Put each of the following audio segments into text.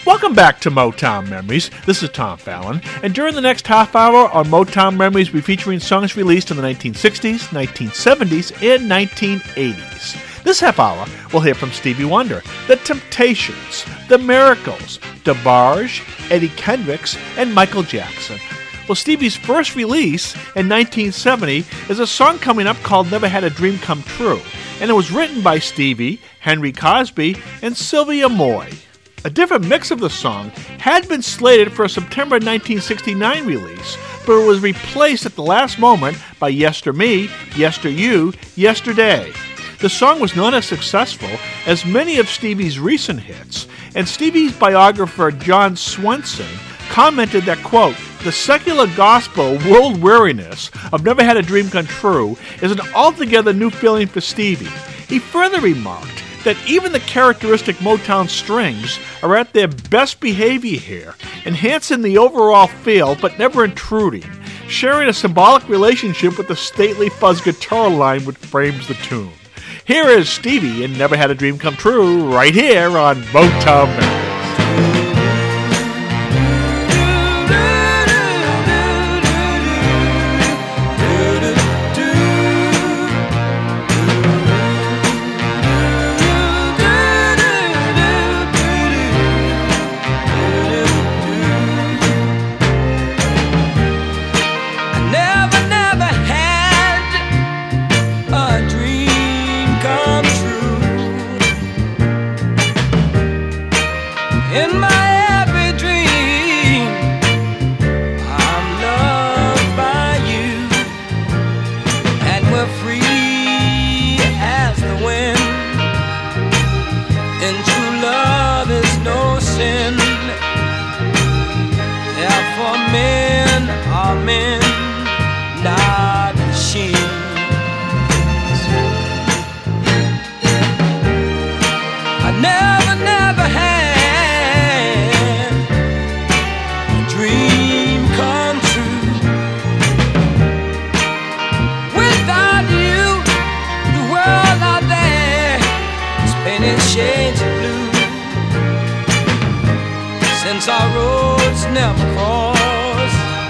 Welcome back to Motown Memories. This is Tom Fallon, and during the next half hour on Motown Memories, we'll be featuring songs released in the 1960s, 1970s, and 1980s. This half hour, we'll hear from Stevie Wonder, The Temptations, The Miracles, DeBarge, Eddie Kendricks, and Michael Jackson. Well, Stevie's first release in 1970 is a song coming up called Never Had a Dream Come True, and it was written by Stevie, Henry Cosby, and Sylvia Moy. A different mix of the song had been slated for a September 1969 release, but it was replaced at the last moment by Yester Me, Yester You, Yesterday. The song was not as successful as many of Stevie's recent hits, and Stevie's biographer John Swenson commented that, quote, the secular gospel world weariness of Never Had a Dream Come True is an altogether new feeling for Stevie. He further remarked that even the characteristic Motown strings are at their best behavior here, enhancing the overall feel but never intruding, sharing a symbolic relationship with the stately fuzz guitar line which frames the tune. Here is Stevie and Never Had a Dream Come True right here on Motown Memories. Our roads never cross.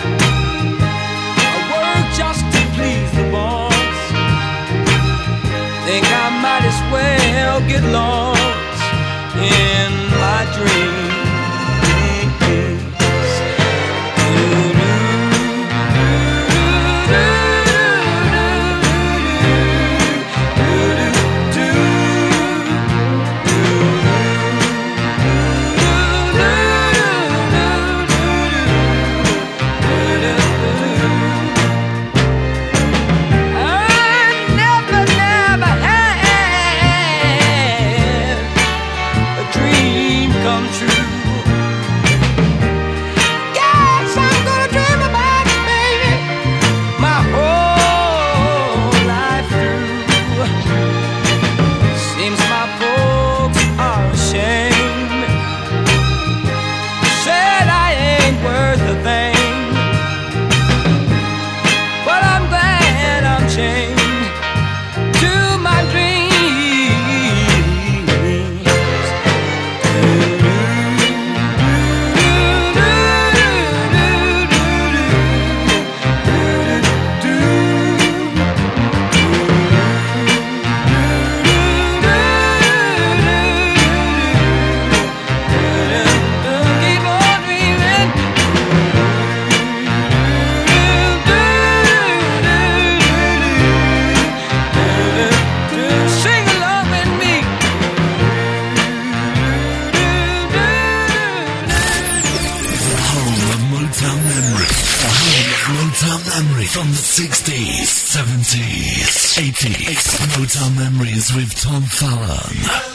I work just to please the boss. Think I might as well get lost in my dreams. From the 60s, 70s, 80s, Motown Memories with Tom Fallon.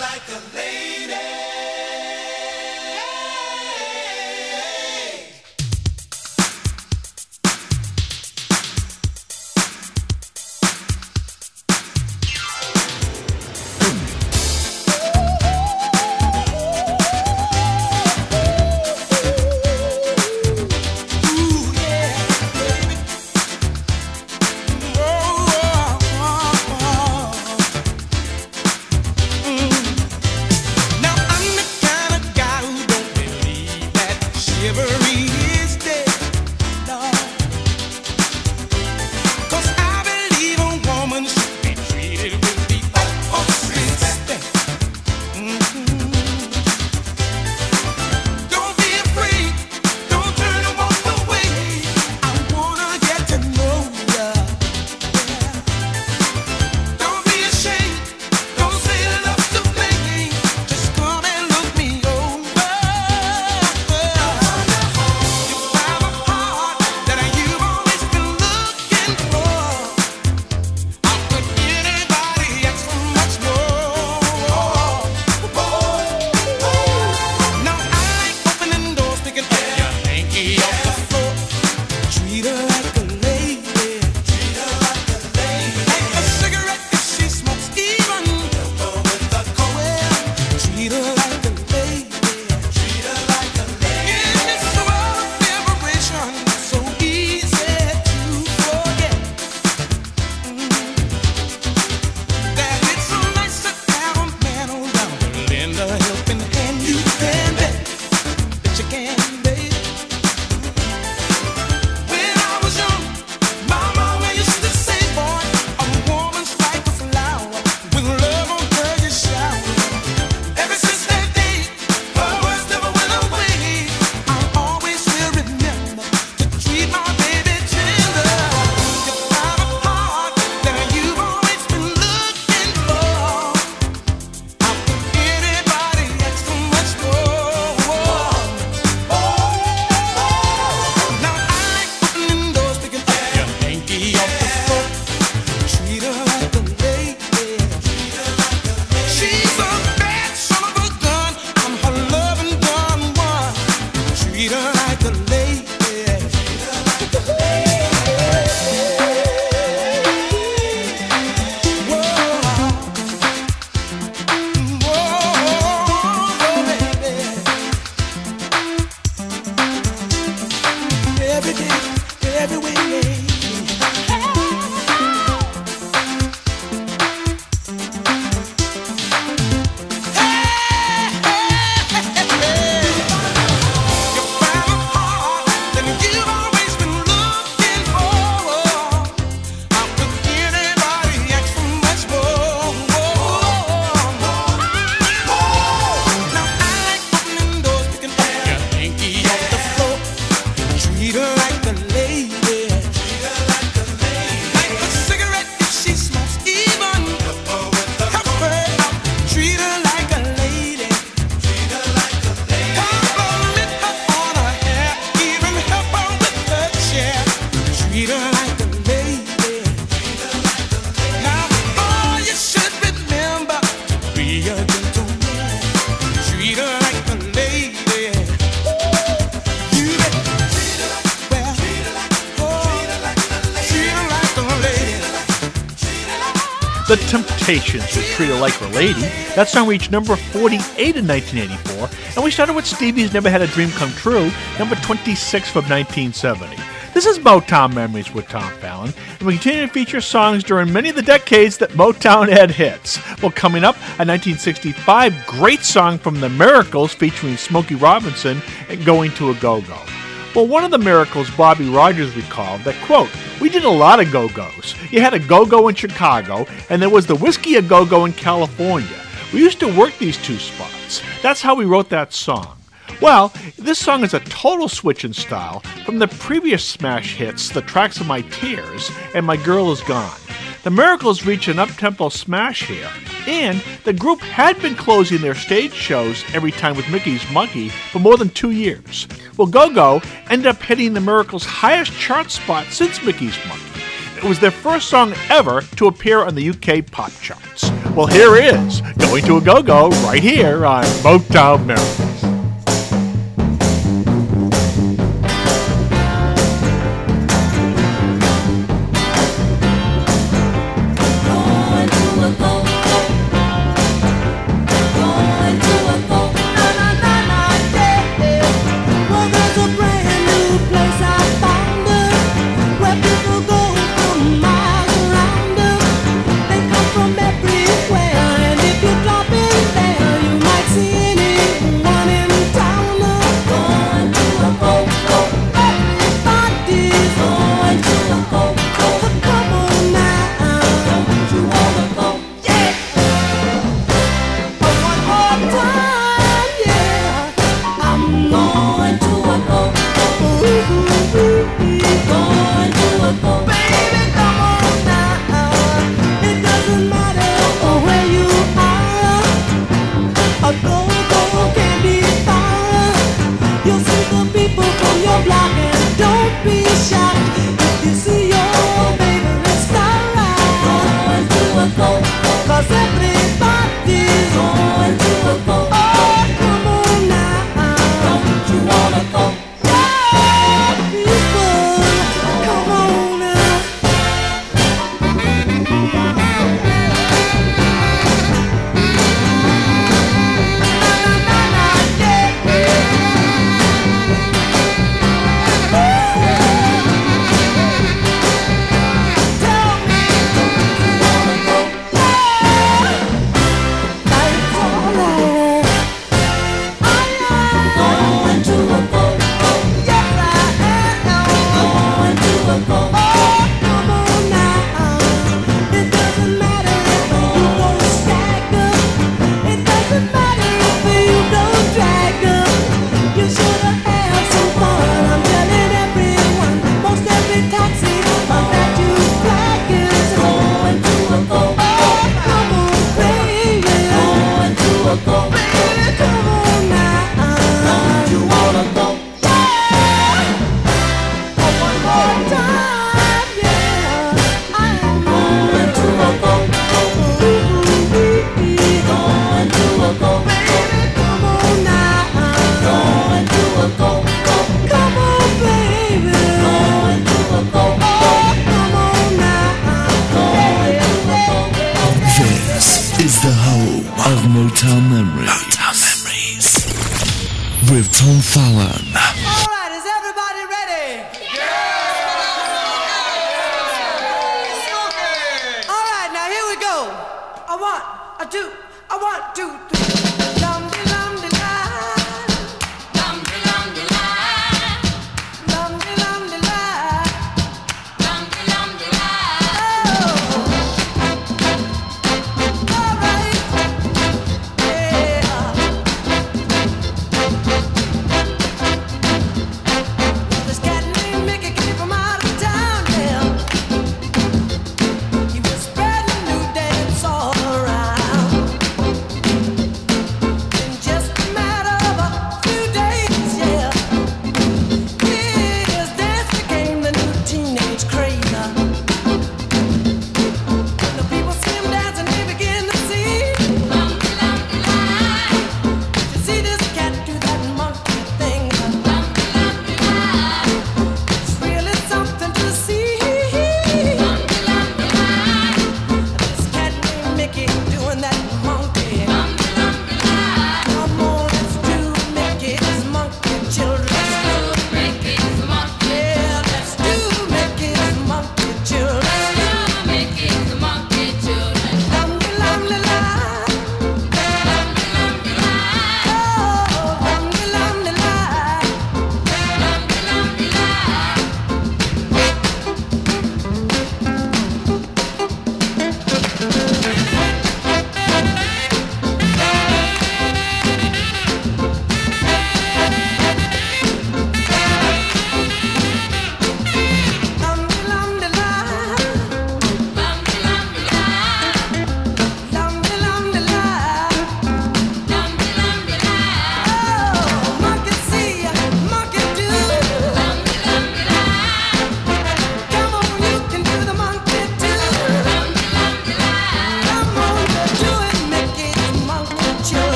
The Temptations with Treat Her Like Her Lady. That song reached number 48 in 1984. And we started with Stevie's Never Had a Dream Come True, number 26 from 1970. This is Motown Memories with Tom Fallon, and we continue to feature songs during many of the decades that Motown had hits. Well, coming up, a 1965 great song from The Miracles featuring Smokey Robinson and Going to a Go-Go. Well, one of the Miracles, Bobby Rogers, recalled that, quote, "We did a lot of go-go's. You had a go-go in Chicago, and there was the Whiskey A Go-Go in California. We used to work these two spots. That's how we wrote that song." Well, this song is a total switch in style from the previous smash hits, The Tracks of My Tears and My Girl Is Gone. The Miracles reached an up-tempo smash here, and the group had been closing their stage shows every time with Mickey's Monkey for more than 2 years. Well, Go-Go ended up hitting the Miracles' highest chart spot since Mickey's Monkey. It was their first song ever to appear on the UK pop charts. Well, here is Going to a Go-Go right here on Motown Memories. Motown Memories. Motown Memories. With Tom Fallon. All right, is everybody ready? All right, now here we go. A one, a two, a one, two, three. Lum-de-lum-de-la. Lum-de-lum-de-la. Lum-de-lum-de-la. Lum-de-lum-de-la. Oh. All right. Yeah. This cat named Mickey came from out of town, yeah. He was spreading a new dance all around.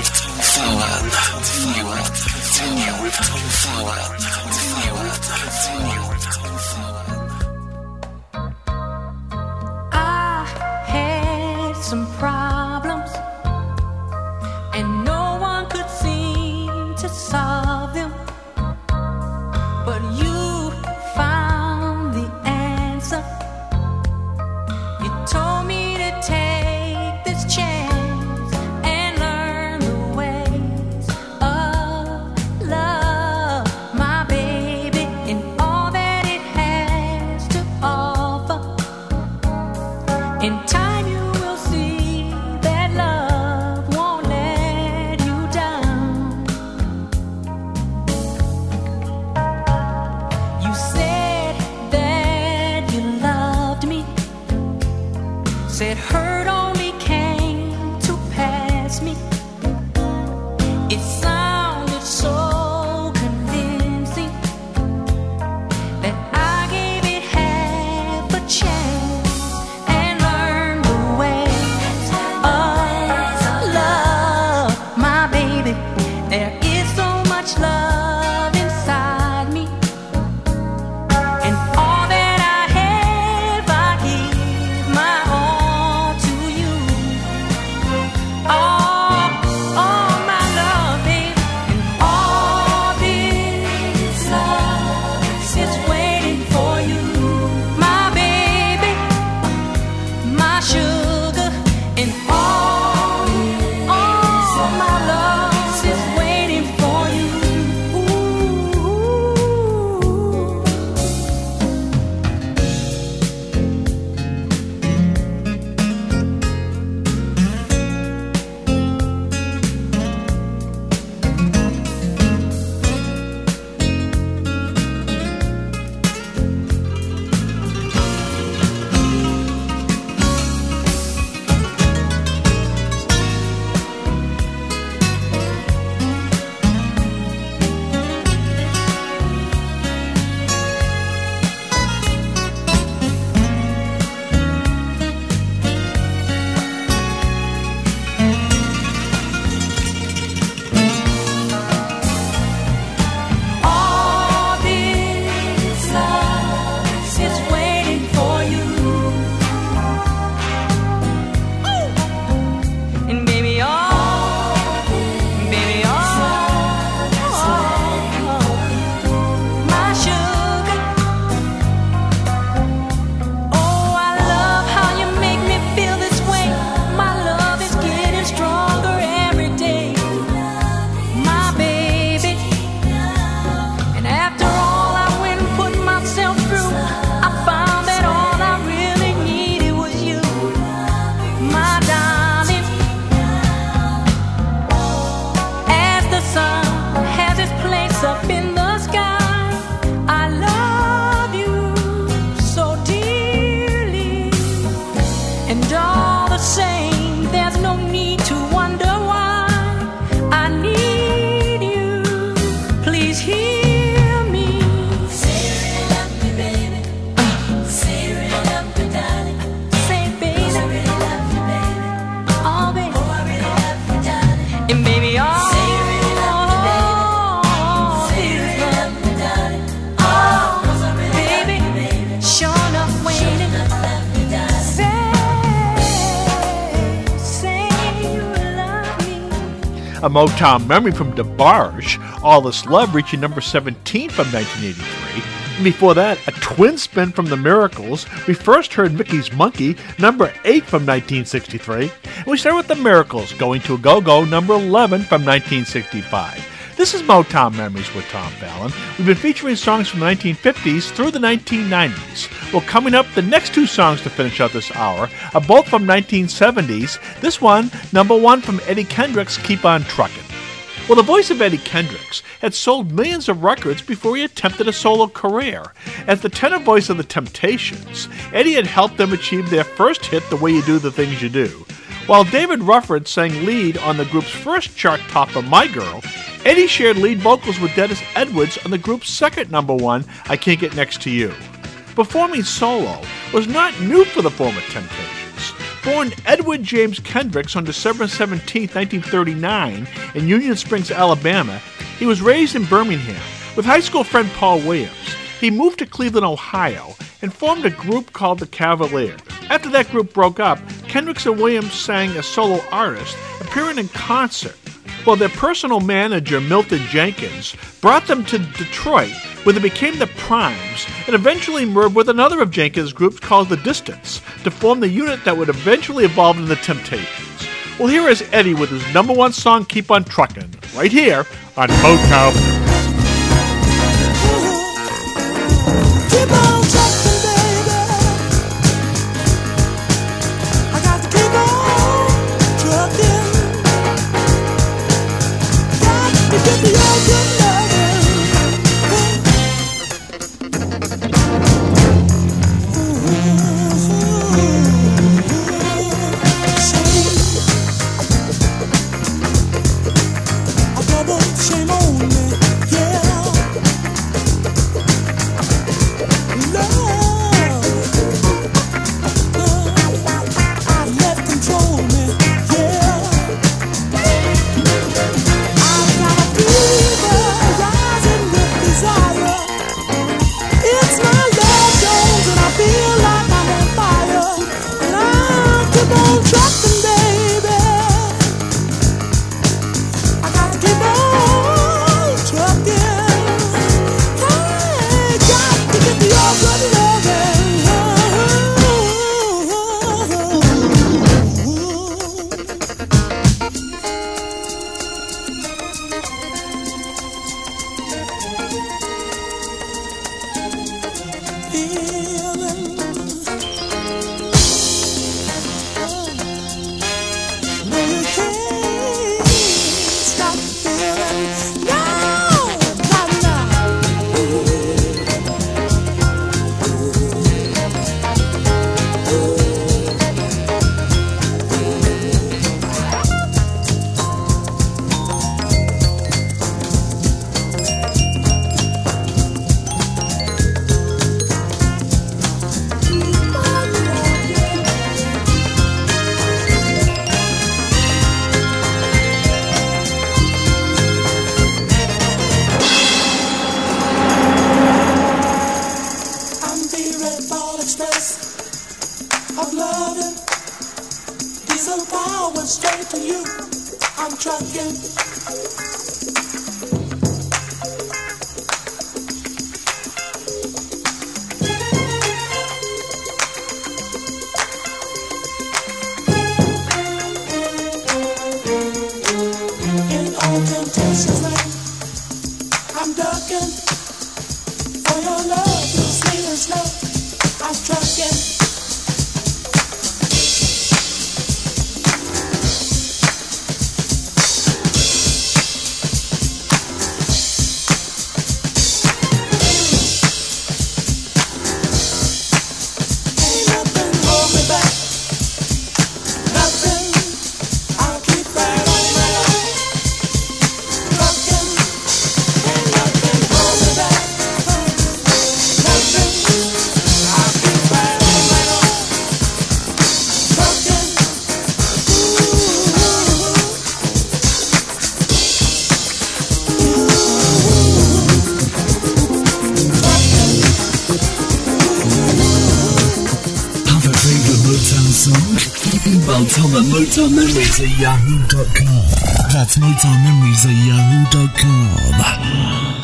I had some problems, and no one could seem to solve them. But you found the answer. You told me to take this chance and learn the ways of love, my baby, and all that it has to offer. In time you will see that love won't let you down. You said that you loved me, said hurt only came to pass me. It sounded so convincing that I gave it half a chance and learned the ways of love, my baby. There is so much love inside me, and all that I have, I give my all to you. All my love, baby, and all this love is waiting for you, my baby, my sugar, and all my love is waiting for you. All this love is waiting for you, and baby, my sugar. Oh, I love how you make me feel this way. My love is getting stronger every day, my baby. And after all I went and put myself through, I found that all I really needed was you, my darling. As the sun has its place up in the sky, I love you so dearly. And all the same, there's no need to wonder why I need you. Please hear me. Say it up, me baby. Say it up, me darling. Say it, baby. I really love you, baby. Oh, baby. Oh, I really love you, darling. And baby, all say it up, me baby. Say it up, me darling. Oh, baby, sure enough waiting. Say you love me. A Motown memory from DeBarge, All This Love, reaching number 17 from 1983. And before that, a twin spin from The Miracles. We first heard Mickey's Monkey, number 8 from 1963. And we start with The Miracles, Going to a Go-Go, number 11 from 1965. This is Motown Memories with Tom Fallon. We've been featuring songs from the 1950s through the 1990s. Well, coming up, the next two songs to finish out this hour are both from 1970s. This one, number 1 from Eddie Kendricks, Keep On Truckin'. Well, the voice of Eddie Kendricks had sold millions of records before he attempted a solo career. As the tenor voice of the Temptations, Eddie had helped them achieve their first hit, The Way You Do the Things You Do. While David Rufford sang lead on the group's first chart topper, My Girl, Eddie shared lead vocals with Dennis Edwards on the group's second number 1, I Can't Get Next to You. Performing solo was not new for the former Temptations. born Edward James Kendricks on December 17, 1939, in Union Springs, Alabama. He was raised in Birmingham with high school friend Paul Williams. He moved to Cleveland, Ohio, and formed a group called the Cavaliers. After that group broke up, Kendricks and Williams sang as solo artists, appearing in concert. Well, their personal manager, Milton Jenkins, brought them to Detroit, where they became the Primes, and eventually merged with another of Jenkins' groups called The Distance, to form the unit that would eventually evolve into the Temptations. Well, here is Eddie with his number one song, Keep on Truckin', right here on Motown. Keep on truckin', baby. I got to keep on truckin'. Got to get the old good lovin'. A double shame on me, yeah. Tom at MotownMemories at yahoo.com. That's MotownMemories at yahoo.com.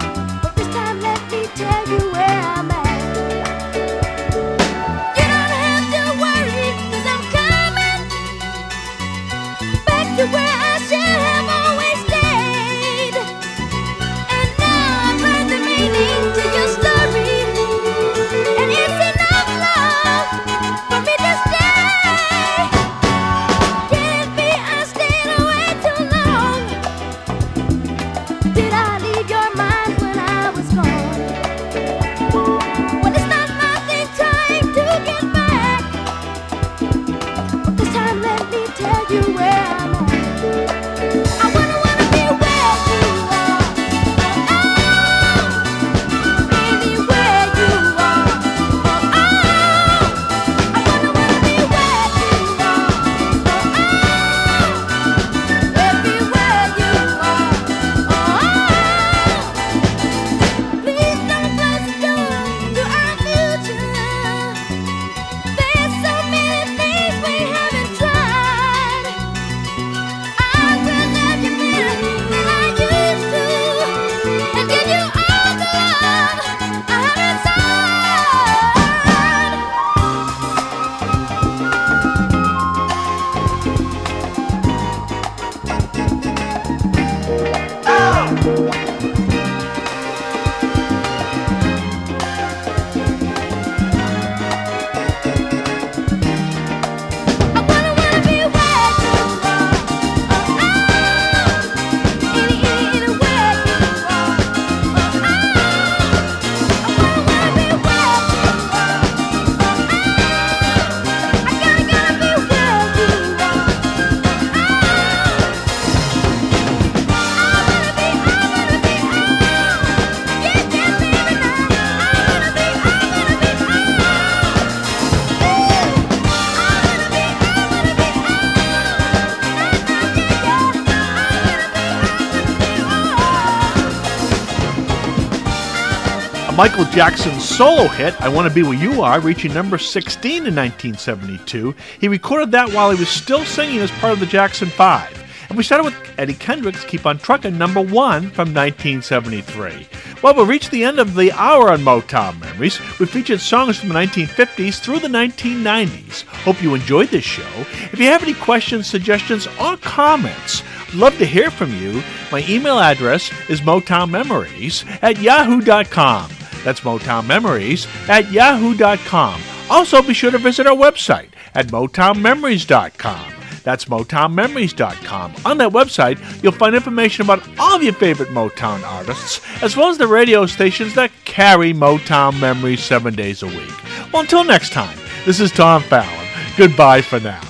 Tell you where I'm at. You don't have Michael Jackson's solo hit, I Want to Be Where You Are, reaching number 16 in 1972. He recorded that while he was still singing as part of the Jackson 5. And we started with Eddie Kendrick's Keep on Truckin', number 1 from 1973. Well, we've reached the end of the hour on Motown Memories. We featured songs from the 1950s through the 1990s. Hope you enjoyed this show. If you have any questions, suggestions, or comments, I'd love to hear from you. My email address is motownmemories@yahoo.com. That's motownmemories@yahoo.com. Also, be sure to visit our website at motownmemories.com. That's motownmemories.com. On that website, you'll find information about all of your favorite Motown artists, as well as the radio stations that carry Motown Memories 7 days a week. Well, until next time, this is Tom Fallon. Goodbye for now.